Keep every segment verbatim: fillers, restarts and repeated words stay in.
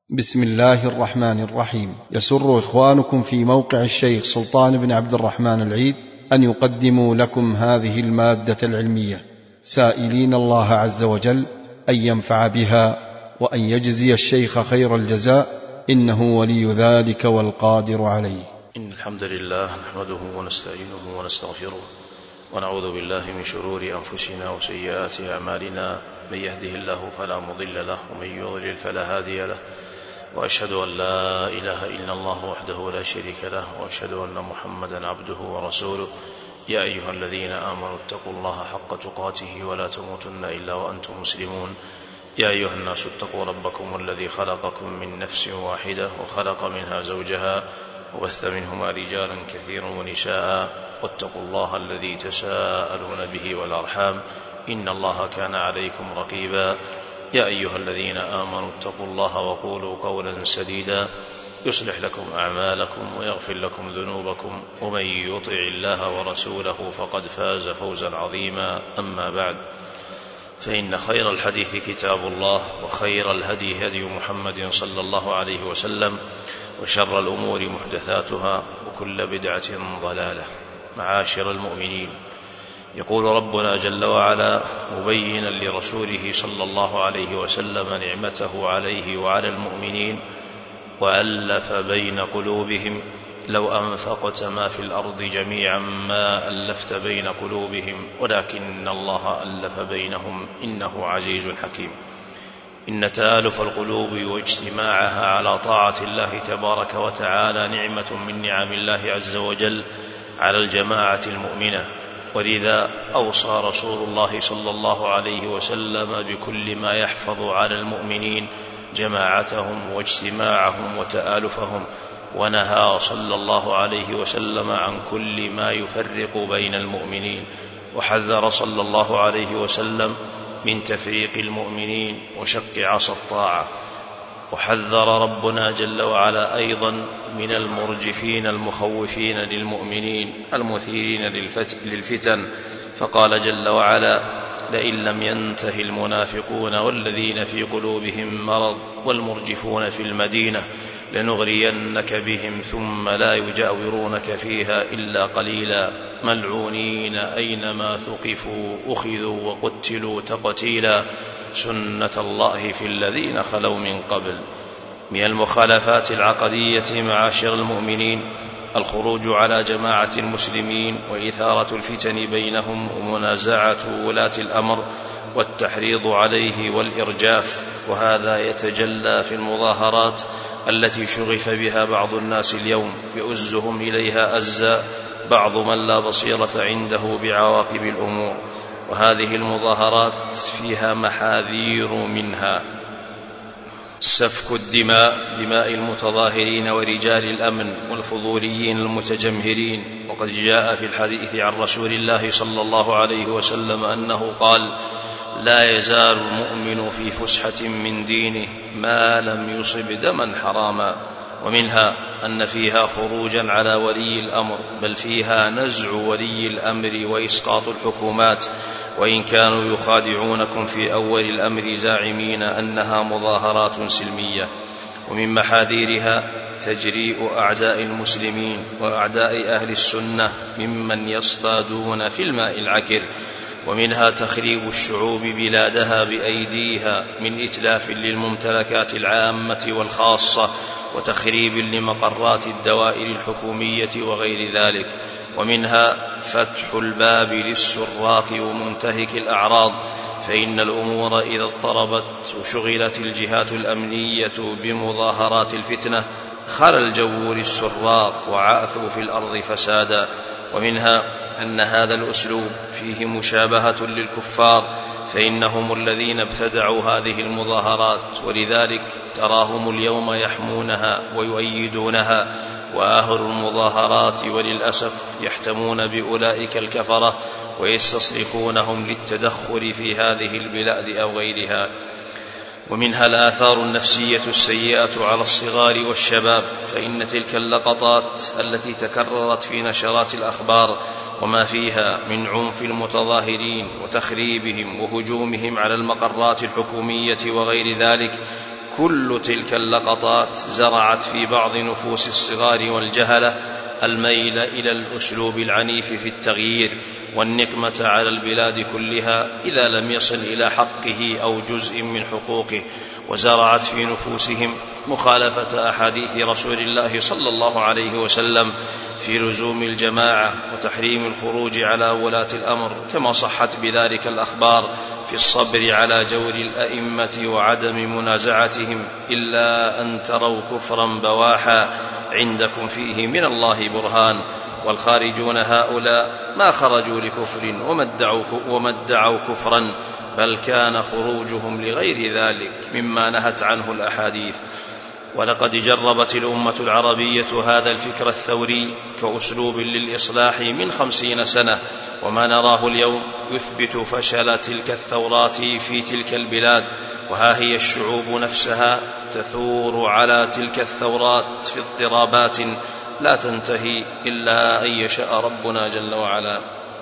بسم الله الرحمن الرحيم. يسر إخوانكم في موقع الشيخ سلطان بن عبد الرحمن العيد أن يقدموا لكم هذه المادة العلمية، سائلين الله عز وجل أن ينفع بها وأن يجزي الشيخ خير الجزاء، إنه ولي ذلك والقادر عليه. إن الحمد لله نحمده ونستعينه ونستغفره ونعوذ بالله من شرور أنفسنا وسيئات أعمالنا، من يهده الله فلا مضل له ومن يضلل فلا هادي له، وأشهد أن لا إله إلا الله وحده لا شريك له، وأشهد أن محمدا عبده ورسوله. يا أيها الذين آمنوا اتقوا الله حق تقاته ولا تموتن إلا وأنتم مسلمون. يا أيها الناس اتقوا ربكم الذي خلقكم من نفس واحدة وخلق منها زوجها وبث منهما رجالا كثيرا ونساء، واتقوا الله الذي تساءلون به والأرحام إن الله كان عليكم رقيبا. يا أيها الذين آمنوا اتقوا الله وقولوا قولا سديدا يصلح لكم أعمالكم ويغفر لكم ذنوبكم، ومن يطع الله ورسوله فقد فاز فوزا عظيما. أما بعد، فإن خير الحديث كتاب الله، وخير الهدي هدي محمد صلى الله عليه وسلم، وشر الأمور محدثاتها، وكل بدعة ضلالة. معاشر المؤمنين، يقول ربنا جل وعلا مبينا لرسوله صلى الله عليه وسلم نعمته عليه وعلى المؤمنين وألف بين قلوبهم، لو أنفقت ما في الأرض جميعا ما ألفت بين قلوبهم ولكن الله ألف بينهم إنه عزيز حكيم. إن تآلف القلوب واجتماعها على طاعة الله تبارك وتعالى نعمة من نعم الله عز وجل على الجماعة المؤمنة، ولذا أوصى رسول الله صلى الله عليه وسلم بكل ما يحفظ على المؤمنين جماعتهم واجتماعهم وتآلفهم، ونهى صلى الله عليه وسلم عن كل ما يفرق بين المؤمنين، وحذر صلى الله عليه وسلم من تفريق المؤمنين وشق عصا الطاعة. وحذر ربنا جل وعلا أيضا من المرجفين المخوفين للمؤمنين المثيرين للفتن، فقال جل وعلا: لئن لم ينته المنافقون والذين في قلوبهم مرض والمرجفون في المدينة لنغرينك بهم ثم لا يجاورونك فيها إلا قليلا ملعونين أينما ثقفوا أخذوا وقتلوا تقتيلا سنة الله في الذين خلوا من قبل. من المخالفات العقدية معاشر المؤمنين الخروج على جماعة المسلمين وإثارة الفتن بينهم ومنازعة ولاة الأمر والتحريض عليه والإرجاف، وهذا يتجلى في المظاهرات التي شغف بها بعض الناس اليوم يؤزهم إليها أزا بعض من لا بصيرة عنده بعواقب الأمور. وهذه المظاهرات فيها محاذير منها سفك الدماء، دماء المتظاهرين ورجال الأمن والفضوليين المتجمهرين. وقد جاء في الحديث عن رسول الله صلى الله عليه وسلم أنه قال: لا يزال المؤمن في فسحة من دينه ما لم يصب دما حراما. ومنها أن فيها خروجا على ولي الأمر، بل فيها نزع ولي الأمر وإسقاط الحكومات، وإن كانوا يخادعونكم في أول الأمر زاعمين أنها مظاهرات سلمية. ومن محاذيرها تجريء أعداء المسلمين وأعداء أهل السنة ممن يصطادون في الماء العكر. ومنها تخريب الشعوب بلادها بأيديها من إتلاف للممتلكات العامة والخاصة وتخريب لمقرات الدوائر الحكومية وغير ذلك. ومنها فتح الباب للسراق ومنتهك الأعراض، فإن الأمور إذا اضطربت وشغلت الجهات الأمنية بمظاهرات الفتنة خلى الجو للسراق وعاثوا في الأرض فسادا. ومنها أن هذا الأسلوب فيه مشابهة للكفار، فإنهم الذين ابتدعوا هذه المظاهرات، ولذلك تراهم اليوم يحمونها ويؤيدونها، وأهل المظاهرات وللأسف يحتمون بأولئك الكفرة ويستصرخونهم للتدخل في هذه البلاد أو غيرها. ومنها الآثار النفسية السيئة على الصغار والشباب، فإن تلك اللقطات التي تكررت في نشرات الأخبار وما فيها من عنف المتظاهرين وتخريبهم وهجومهم على المقرات الحكومية وغير ذلك كل تلك اللقطات زرعت في بعض نفوس الصغار والجهلة الميل إلى الأسلوب العنيف في التغيير والنقمة على البلاد كلها إذا لم يصل إلى حقه أو جزء من حقوقه، وزرعت في نفوسهم مخالفة أحاديث رسول الله صلى الله عليه وسلم في لزوم الجماعة وتحريم الخروج على ولاة الأمر، كما صحت بذلك الأخبار في الصبر على جور الأئمة وعدم منازعتهم، إلا أن تروا كفرا بواحا عندكم فيه من الله برهان. والخارجون هؤلاء ما خرجوا لكفر وما ادعوا كفرا، بل كان خروجهم لغير ذلك مما نهت عنه الأحاديث. ولقد جربت الأمة العربية هذا الفكر الثوري كأسلوب للإصلاح من خمسين سنة، وما نراه اليوم يثبت فشل تلك الثورات في تلك البلاد. وها هي الشعوب نفسها تثور على تلك الثورات في اضطرابات لا تنتهي إلا أن يشاء ربنا جل وعلا.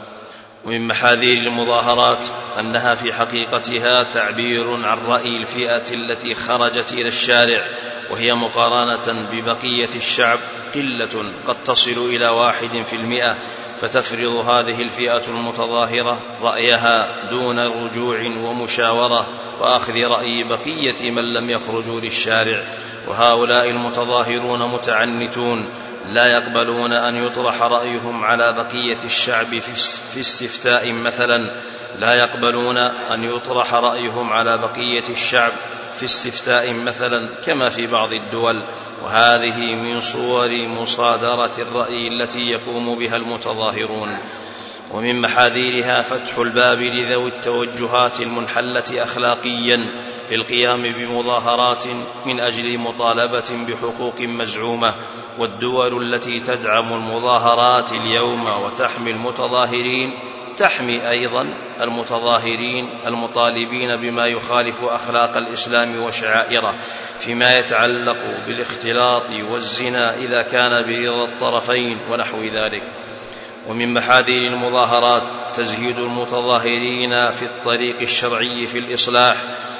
ومن محاذير المظاهرات أنها في حقيقتها تعبير عن رأي الفئة التي خرجت إلى الشارع، وهي مقارنة ببقية الشعب قلة قد تصل إلى واحد في المئة، فتفرض هذه الفئة المتظاهرة رأيها دون رجوع ومشاورة وأخذ رأي بقية من لم يخرجوا للشارع. وهؤلاء المتظاهرون متعنتون لا يقبلون أن يطرح رأيهم على بقية الشعب في استفتاء مثلا لا يقبلون أن يطرح رأيهم على بقية الشعب في استفتاء مثلا كما في بعض الدول، وهذه من صور مصادرة الرأي التي يقوم بها المتظاهرون. ومن محاذيرها فتح الباب لذوي التوجهات المنحلة أخلاقيا للقيام بمظاهرات من أجل مطالبة بحقوق مزعومة. والدول التي تدعم المظاهرات اليوم وتحمي المتظاهرين تحمي أيضا المتظاهرين المطالبين بما يخالف أخلاق الإسلام وشعائره فيما يتعلق بالاختلاط والزنا إذا كان برضا الطرفين ونحو ذلك. ومن محاذير المظاهرات تزهيد المتظاهرين في الطريق الشرعي في الإصلاح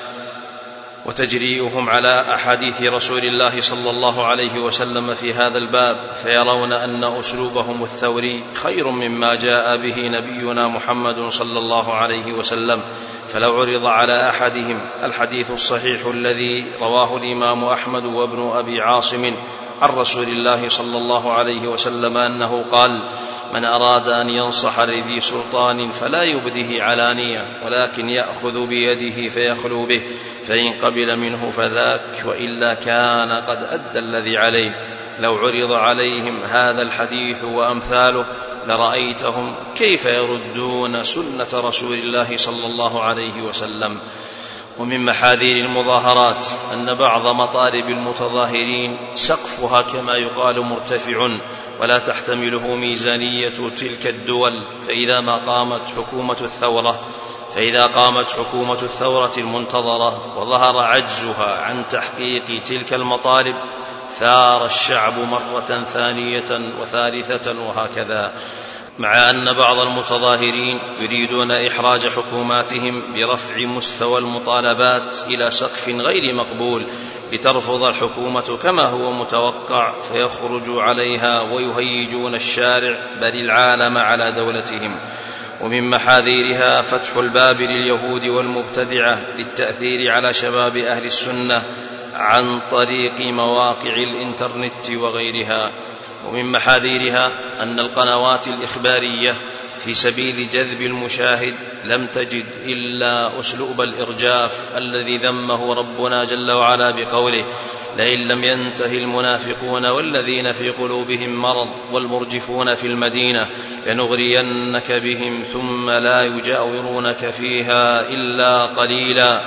وتجريئهم على أحاديث رسول الله صلى الله عليه وسلم في هذا الباب، فيرون أن أسلوبهم الثوري خير مما جاء به نبينا محمد صلى الله عليه وسلم. فلو عرض على أحدهم الحديث الصحيح الذي رواه الإمام أحمد وابن أبي عاصم عن رسول الله صلى الله عليه وسلم أنه قال: من أراد أن ينصح لذي سلطان فلا يبده علانية، ولكن يأخذ بيده فيخلو به، فإن قبل منه فذاك، وإلا كان قد أدى الذي عليه. لو عرض عليهم هذا الحديث وأمثاله لرأيتهم كيف يردون سنة رسول الله صلى الله عليه وسلم. ومن محاذير المظاهرات أن بعض مطالب المتظاهرين سقفها كما يقال مرتفع ولا تحتمله ميزانية تلك الدول، فإذا ما قامت حكومة الثورة فإذا قامت حكومة الثورة المنتظرة وظهر عجزها عن تحقيق تلك المطالب ثار الشعب مرة ثانية وثالثة وهكذا. مع أن بعض المتظاهرين يريدون إحراج حكوماتهم برفع مستوى المطالبات إلى سقف غير مقبول لترفض الحكومة كما هو متوقع فيخرجوا عليها ويهيجون الشارع بل العالم على دولتهم. ومن محاذيرها فتح الباب لليهود والمبتدعة للتأثير على شباب أهل السنة عن طريق مواقع الإنترنت وغيرها. ومن محاذيرها أن القنوات الإخبارية في سبيل جذب المشاهد لم تجد إلا أسلوب الإرجاف الذي ذمه ربنا جل وعلا بقوله: لئن لم ينته المنافقون والذين في قلوبهم مرض والمرجفون في المدينة لنغرينك بهم ثم لا يجاورونك فيها إلا قليلا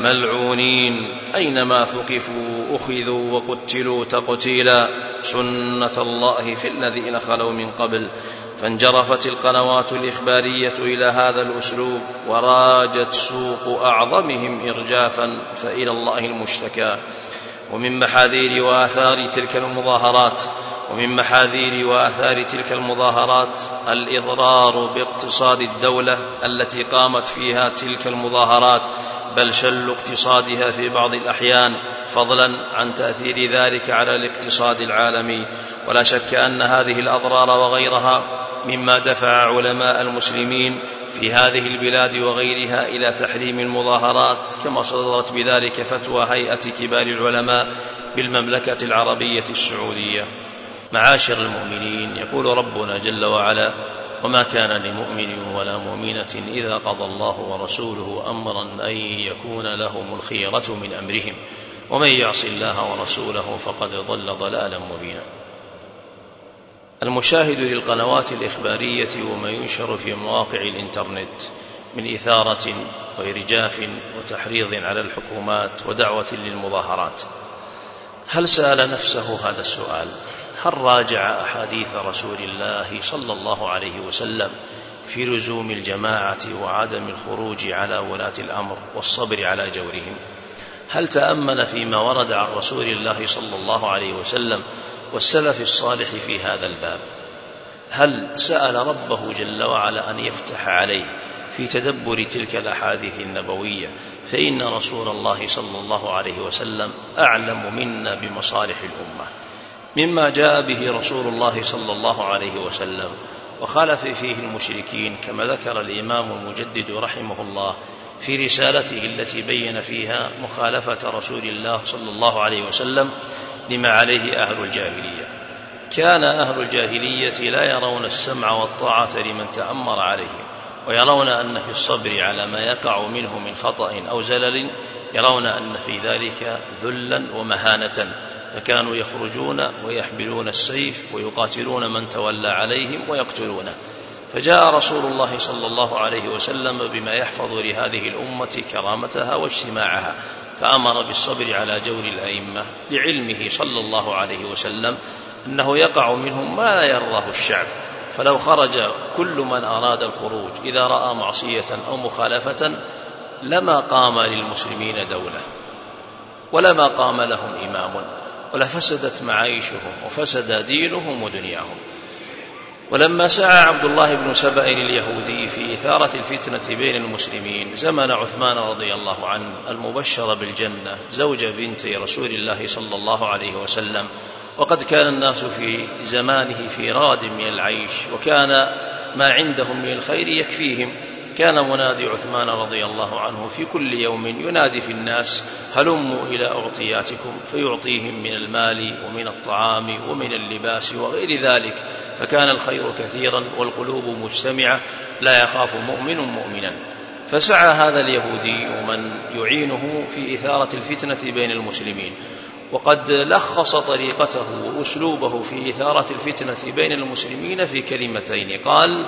ملعونين أينما ثقفوا أخذوا وقتلوا تقتيلا سنة الله في الذين خلوا من قبل. فانجرفت القنوات الإخبارية إلى هذا الأسلوب وراجت سوق أعظمهم إرجافا فإلى الله المشتكى. ومن محاذير وآثار تلك المظاهرات ومن محاذير وآثار تلك المظاهرات الإضرار باقتصاد الدولة التي قامت فيها تلك المظاهرات، بل شل اقتصادها في بعض الأحيان، فضلا عن تأثير ذلك على الاقتصاد العالمي. ولا شك أن هذه الأضرار وغيرها مما دفع علماء المسلمين في هذه البلاد وغيرها إلى تحريم المظاهرات، كما صدرت بذلك فتوى هيئة كبار العلماء بالمملكة العربية السعودية. معاشر المؤمنين، يقول ربنا جل وعلا: وما كان لمؤمن ولا مؤمنة إذا قضى الله ورسوله أمرا أن يكون لهم الخيرة من أمرهم ومن يعص الله ورسوله فقد ضل ضلالا مبينا. المشاهد للقنوات الإخبارية وما ينشر في مواقع الإنترنت من إثارة وإرجاف وتحريض على الحكومات ودعوة للمظاهرات، هل سأل نفسه هذا السؤال؟ هل راجع أحاديث رسول الله صلى الله عليه وسلم في لزوم الجماعة وعدم الخروج على ولاة الأمر والصبر على جورهم؟ هل تأمل فيما ورد عن رسول الله صلى الله عليه وسلم والسلف الصالح في هذا الباب؟ هل سأل ربه جل وعلا أن يفتح عليه في تدبر تلك الأحاديث النبوية، فإن رسول الله صلى الله عليه وسلم أعلم منا بمصالح الأمة مما جاء به رسول الله صلى الله عليه وسلم وخالف فيه المشركين، كما ذكر الإمام المجدد رحمه الله في رسالته التي بين فيها مخالفة رسول الله صلى الله عليه وسلم لما عليه أهل الجاهلية. كان أهل الجاهلية لا يرون السمع والطاعة لمن تأمر عليهم، ويرون أن في الصبر على ما يقع منه من خطأ أو زلل يرون أن في ذلك ذلا ومهانة، فكانوا يخرجون ويحملون السيف ويقاتلون من تولى عليهم ويقتلونه. فجاء رسول الله صلى الله عليه وسلم بما يحفظ لهذه الأمة كرامتها واجتماعها، فأمر بالصبر على جور الأئمة لعلمه صلى الله عليه وسلم أنه يقع منهم ما لا يرضاه الشعب، فلو خرج كل من أراد الخروج إذا رأى معصية أو مخالفة لما قام للمسلمين دولة ولما قام لهم إمام، ولفسدت معايشهم وفسد دينهم ودنياهم. ولما سعى عبد الله بن سبأ اليهودي في إثارة الفتنة بين المسلمين زمن عثمان رضي الله عنه المبشر بالجنة زوج بنت رسول الله صلى الله عليه وسلم، وقد كان الناس في زمانه في راد من العيش وكان ما عندهم من الخير يكفيهم، كان منادي عثمان رضي الله عنه في كل يوم ينادي في الناس: هلموا إلى أعطياتكم، فيعطيهم من المال ومن الطعام ومن اللباس وغير ذلك، فكان الخير كثيرا والقلوب مجتمعة لا يخاف مؤمن مؤمنا. فسعى هذا اليهودي ومن يعينه في إثارة الفتنة بين المسلمين، وقد لخص طريقته وأسلوبه في إثارة الفتنة بين المسلمين في كلمتين، قال: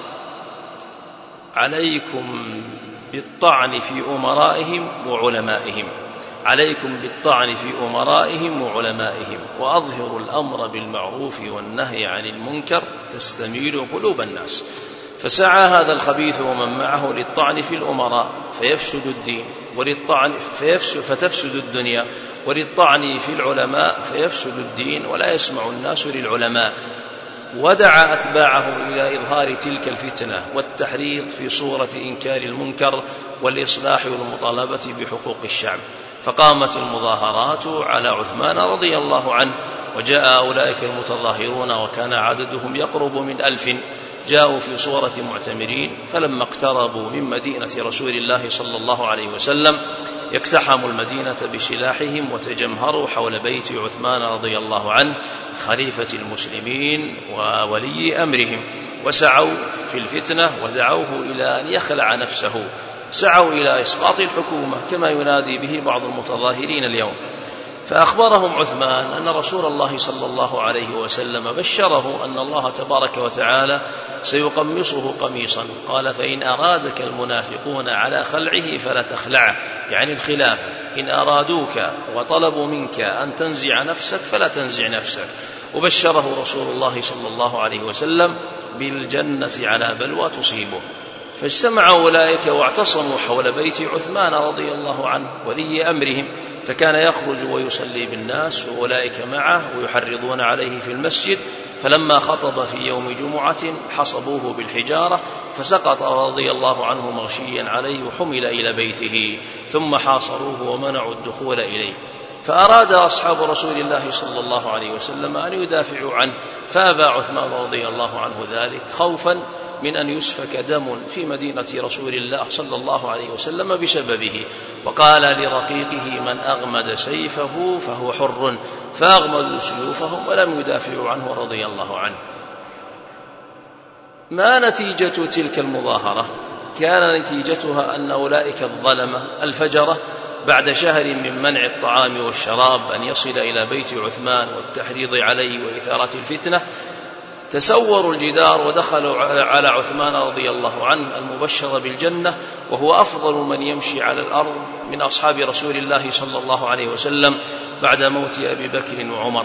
عليكم بالطعن في أمرائهم وعلمائهم، عليكم بالطعن في أمرائهم وعلمائهم، وأظهروا الأمر بالمعروف والنهي عن المنكر تستميل قلوب الناس. فسعى هذا الخبيث ومن معه للطعن في الأمراء فيفسد الدين، وللطعن فيفسد فتفسد الدنيا، وللطعن في العلماء فيفسد الدين ولا يسمع الناس للعلماء. ودعا أتباعه إلى إظهار تلك الفتنة والتحريض في صورة إنكار المنكر والإصلاح والمطالبة بحقوق الشعب، فقامت المظاهرات على عثمان رضي الله عنه، وجاء أولئك المتظاهرون وكان عددهم يقرب من ألف، جاءوا في صورة معتمرين، فلما اقتربوا من مدينة رسول الله صلى الله عليه وسلم اقتحموا المدينة بسلاحهم وتجمهروا حول بيت عثمان رضي الله عنه خليفة المسلمين وولي أمرهم، وسعوا في الفتنة ودعوه إلى أن يخلع نفسه، سعوا إلى إسقاط الحكومة كما ينادي به بعض المتظاهرين اليوم. فأخبرهم عثمان أن رسول الله صلى الله عليه وسلم بشره أن الله تبارك وتعالى سيقمصه قميصا، قال: فإن أرادك المنافقون على خلعه فلا تخلعه، يعني الخلافة، إن أرادوك وطلبوا منك أن تنزع نفسك فلا تنزع نفسك. وبشره رسول الله صلى الله عليه وسلم بالجنة على بلوى تصيبه. فاجتمع أولئك واعتصموا حول بيت عثمان رضي الله عنه ولي أمرهم، فكان يخرج ويصلي بالناس وأولئك معه ويحرضون عليه في المسجد. فلما خطب في يوم جمعة حصبوه بالحجارة فسقط رضي الله عنه مغشيا عليه وحمل إلى بيته، ثم حاصروه ومنعوا الدخول إليه. فأراد أصحاب رسول الله صلى الله عليه وسلم أن يدافعوا عنه، فأبى عثمان رضي الله عنه ذلك خوفا من أن يسفك دم في مدينة رسول الله صلى الله عليه وسلم بسببه، وقال لرقيقه: من أغمد سيفه فهو حر، فأغمدوا سيوفهم ولم يدافعوا عنه رضي الله عنه. ما نتيجة تلك المظاهرة؟ كان نتيجتها أن أولئك الظلمة الفجرة بعد شهر من منع الطعام والشراب أن يصل إلى بيت عثمان والتحريض عليه وإثارة الفتنة، تسوروا الجدار ودخلوا على عثمان رضي الله عنه المبشر بالجنة، وهو أفضل من يمشي على الأرض من أصحاب رسول الله صلى الله عليه وسلم بعد موت أبي بكر وعمر.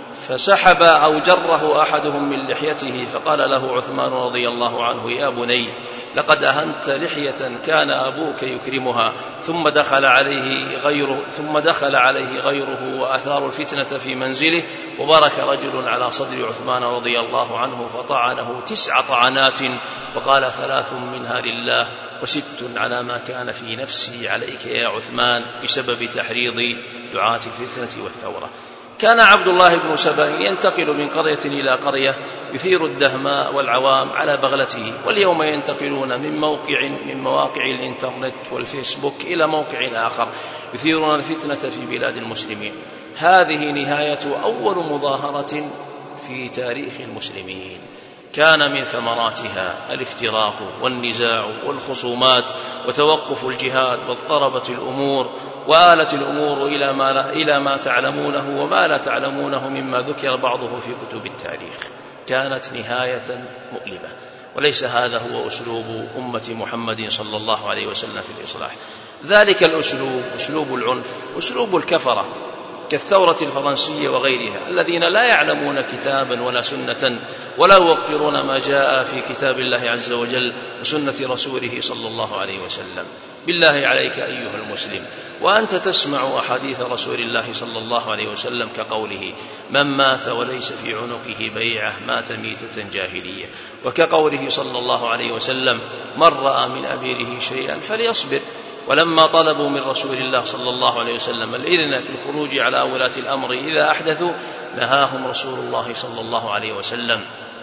فسحب أو جره أحدهم من لحيته فقال له عثمان رضي الله عنه: يا بني، لقد أهنت لحية كان أبوك يكرمها. ثم دخل عليه غيره ثم دخل عليه غيره وأثار الفتنة في منزله، وبرك رجل على صدر عثمان رضي الله عنه فطعنه تسع طعنات، وقال: ثلاث منها لله وست على ما كان في نفسي عليك يا عثمان بسبب تحريض دعاة الفتنة والثورة. كان عبد الله بن سبأ ينتقل من قرية إلى قرية يثير الدهماء والعوام على بغلته، واليوم ينتقلون من موقع من مواقع الإنترنت والفيسبوك إلى موقع آخر يثيرون الفتنة في بلاد المسلمين. هذه نهاية أول مظاهرة في تاريخ المسلمين، كان من ثمراتها الافتراق والنزاع والخصومات وتوقف الجهاد، واضطربت الأمور وآلت الأمور إلى ما, لا إلى ما تعلمونه وما لا تعلمونه مما ذكر بعضه في كتب التاريخ. كانت نهاية مؤلمة، وليس هذا هو أسلوب أمة محمد صلى الله عليه وسلم في الإصلاح. ذلك الأسلوب أسلوب العنف، أسلوب الكفرة كالثورة الفرنسية وغيرها، الذين لا يعلمون كتابا ولا سنة ولا يوقرون ما جاء في كتاب الله عز وجل وسنة رسوله صلى الله عليه وسلم. بالله عليك أيها المسلم وأنت تسمع أحاديث رسول الله صلى الله عليه وسلم كقوله: من مات وليس في عنقه بيعة مات ميتة جاهلية، وكقوله صلى الله عليه وسلم: من رأى من أميره شيئا فليصبر. ولما طلبوا من رسول الله صلى الله عليه وسلم الإذن في الخروج على ولاة الأمر إذا أحدثوا نهاهم رسول الله صلى الله عليه وسلم.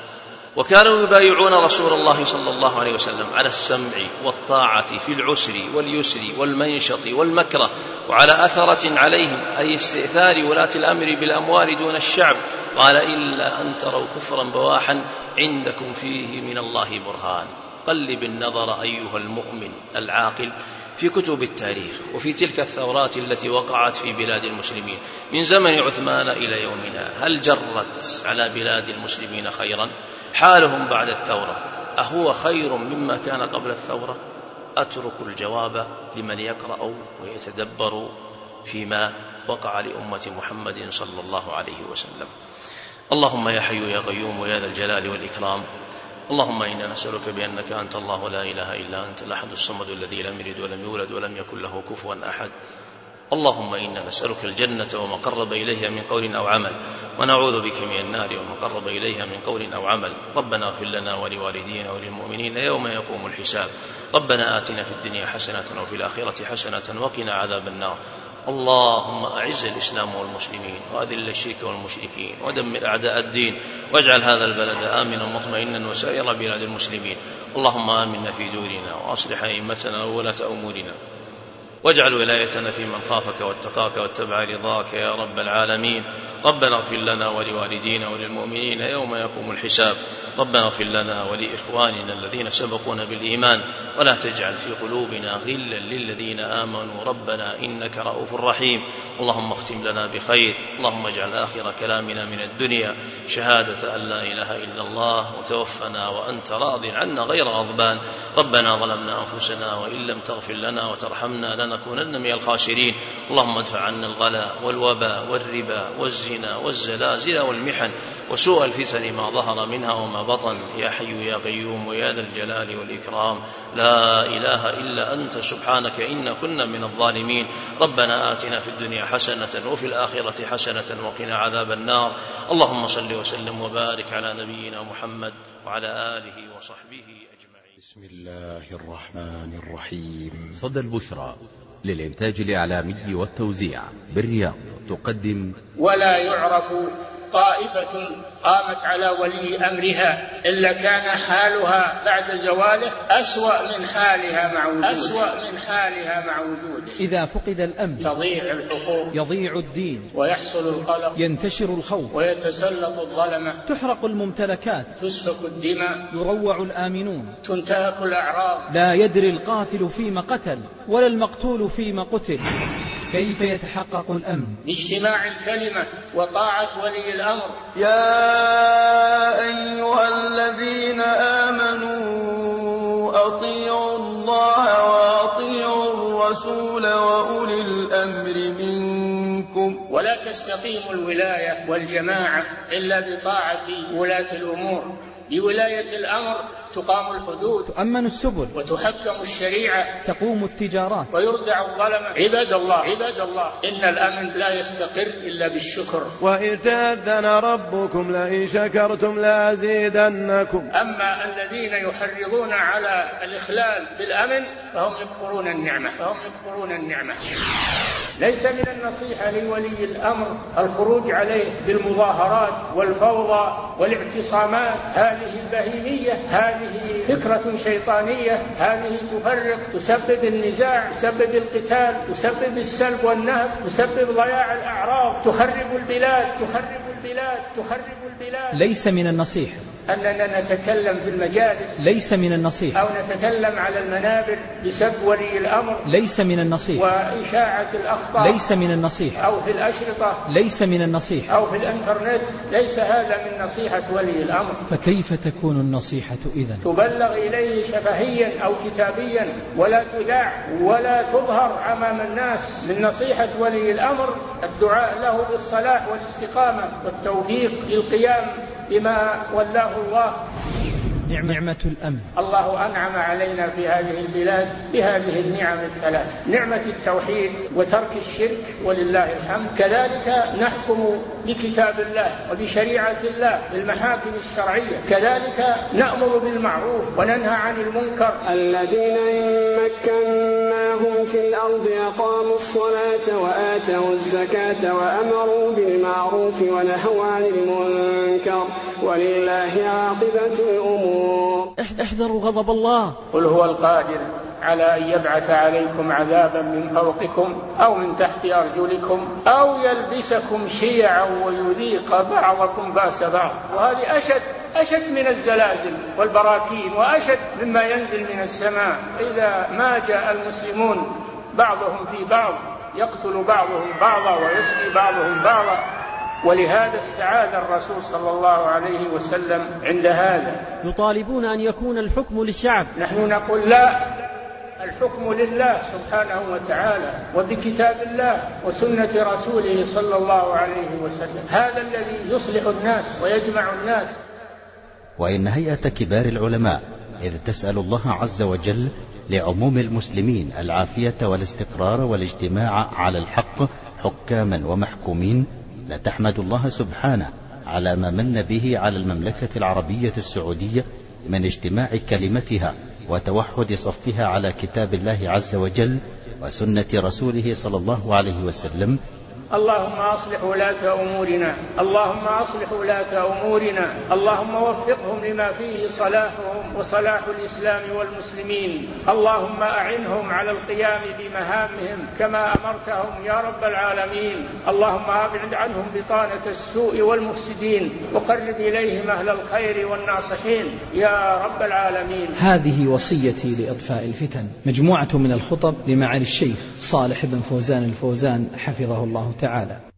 وكانوا يبايعون رسول الله صلى الله عليه وسلم على السمع والطاعة في العسر واليسر والمنشط والمكره، وعلى أثرة عليهم، أي استئثار ولاة الأمر بالأموال دون الشعب. قال: إلا أن تروا كفرا بواحا عندكم فيه من الله برهان. قلب النظر أيها المؤمن العاقل في كتب التاريخ وفي تلك الثورات التي وقعت في بلاد المسلمين من زمن عثمان إلى يومنا، هل جرت على بلاد المسلمين خيرا؟ حالهم بعد الثورة أهو خير مما كان قبل الثورة؟ أترك الجواب لمن يقرأ ويتدبر فيما وقع لأمة محمد صلى الله عليه وسلم. اللهم يا حي يا قيوم يا ذا الجلال والإكرام، اللهم إنا نسألك بأنك أنت الله لا إله إلا أنت الأحد الصمد الذي لم يلد ولم يولد ولم يكن له كفوا أحد. اللهم إنا نسألك الجنة وما قرب إليها من قول أو عمل، ونعوذ بك من النار وما قرب إليها من قول أو عمل. ربنا اغفر لنا ولوالدينا وللمؤمنين يوم يقوم الحساب. ربنا آتنا في الدنيا حسنة وفي الآخرة حسنة وقنا عذاب النار. اللهم أعز الإسلام والمسلمين وأذل الشرك والمشركين ودمر أعداء الدين، واجعل هذا البلد آمنا مطمئنا وسائر بلاد المسلمين. اللهم آمنا في دورنا وأصلح أئمتنا وولاة أمورنا، واجعل ولايتنا في من خافك واتقاك واتبع رضاك يا رب العالمين. ربنا اغفر لنا ولوالدينا وللمؤمنين يوم يقوم الحساب. ربنا اغفر لنا ولإخواننا الذين سبقونا بالإيمان، ولا تجعل في قلوبنا غلا للذين آمنوا ربنا إنك رؤوف رحيم. اللهم اختم لنا بخير، اللهم اجعل آخر كلامنا من الدنيا شهادة أن لا إله إلا الله، وتوفنا وأنت راض عنا غير غضبان. ربنا ظلمنا أنفسنا وإن لم تغفر لنا وترحمنا لنا لنكونن من الخاسرين. اللهم ادفع عنا الغلا والوباء والربا والزنا والزلازل والمحن وسوء الفتن ما ظهر منها وما بطن، يا حي يا قيوم ويا ذا الجلال والإكرام، لا إله إلا أنت سبحانك إنا كنا من الظالمين. ربنا آتنا في الدنيا حسنة وفي الآخرة حسنة وقنا عذاب النار. اللهم صل وسلم وبارك على نبينا محمد وعلى آله وصحبه أجمعين. بسم الله الرحمن الرحيم. صدى البشرى للإنتاج الإعلامي والتوزيع بالرياض تقدم ولا يعرف طائفة قامت على ولي أمرها إلا كان حالها بعد زواله أسوأ من حالها مع وجوده أسوأ من حالها مع وجوده. إذا فقد الأمن تضيع الحقوق، يضيع الدين، ويحصل القلق، ينتشر الخوف، ويتسلط الظلمة، تحرق الممتلكات، تسفك الدماء، يروع الآمنون، تنتهك الأعراض، لا يدري القاتل فيما قتل ولا المقتول فيما قتل. كيف يتحقق الأمن؟ باجتماع الكلمة وطاعة ولي الأمر. يا أيها الذين آمنوا أطيعوا الله وأطيعوا الرسول وأولي الأمر منكم. ولا تستقيم الولاية والجماعة إلا بطاعة ولاة الأمور. بولاية الأمر تقام الحدود، تؤمن السبل، وتحكم الشريعة، تقوم التجارات، ويردع الظلمة. عباد الله عباد الله إن الأمن لا يستقر إلا بالشكر. وإذ تأذن ربكم لئن شكرتم لأزيدنكم. أما الذين يحرضون على الإخلال بالأمن فهم يكفرون النعمة فهم يكفرون النعمة. ليس من النصيحة لولي الأمر الخروج عليه بالمظاهرات والفوضى والاعتصامات. هذه البهيمية، هذه فكرة شيطانية، هذه تفرق، تسبب النزاع، تسبب القتال، تسبب السلب والنهب، تسبب ضياع الأعراض، تخرب البلاد تخرب البلاد تخرب البلاد. ليس من النصيحة أننا نتكلم في المجالس، ليس من النصيحة، أو نتكلم على المنابر بسب ولي الأمر، ليس من النصيحة، وإشاعة الأخطاء، ليس من النصيحة، أو في الأشرطة، ليس من النصيحة، أو في الإنترنت، ليس هذا من نصيحة ولي الأمر. فكيف تكون النصيحة إذن؟ تبلغ إليه شفهيا أو كتابيا، ولا تذاع ولا تظهر أمام الناس. من نصيحة ولي الأمر الدعاء له بالصلاح والاستقامة والتوفيق للقيام بما ولاه الله. نعمة الأمن. الله أنعم علينا في هذه البلاد بهذه النعم الثلاث: نعمة التوحيد وترك الشرك ولله الحمد. كذلك نحكم بكتاب الله وبشريعة الله بالمحاكم الشرعية. كذلك نأمر بالمعروف وننهى عن المنكر. الذين إن مكناهم في الأرض أقاموا الصلاة وآتوا الزكاة وأمروا بالمعروف ونهوا عن المنكر ولله عاقبة الأمور. احذروا غضب الله. قل هو القادر على أن يبعث عليكم عذابا من فوقكم أو من تحت أرجلكم أو يلبسكم شيعا ويذيق بعضكم بأس بعض. وهذه أشد أشد من الزلازل والبراكين، وأشد مما ينزل من السماء. إذا ما جاء المسلمون بعضهم في بعض يقتل بعضهم بعضا ويسقي بعضهم بعضا. ولهذا استعاذ الرسول صلى الله عليه وسلم عند هذا. يطالبون أن يكون الحكم للشعب، نحن نقول لا، الحكم لله سبحانه وتعالى وبكتاب الله وسنة رسوله صلى الله عليه وسلم. هذا الذي يصلح الناس ويجمع الناس. وإن هيئة كبار العلماء إذ تسأل الله عز وجل لعموم المسلمين العافية والاستقرار والاجتماع على الحق حكاما ومحكومين، لتحمد الله سبحانه على ما من به على المملكة العربية السعودية من اجتماع كلمتها وتوحد صفها على كتاب الله عز وجل وسنة رسوله صلى الله عليه وسلم. اللهم أصلح ولاة أمورنا، اللهم أصلح ولاة أمورنا، اللهم وفقهم لما فيه صلاحهم وصلاح الإسلام والمسلمين. اللهم أعنهم على القيام بمهامهم كما أمرتهم يا رب العالمين. اللهم أبعد عنهم بطانة السوء والمفسدين وقرب إليهم أهل الخير والناصحين يا رب العالمين. هذه وصيتي لإطفاء الفتن، مجموعة من الخطب لمعالي الشيخ صالح بن فوزان الفوزان حفظه الله تعالى.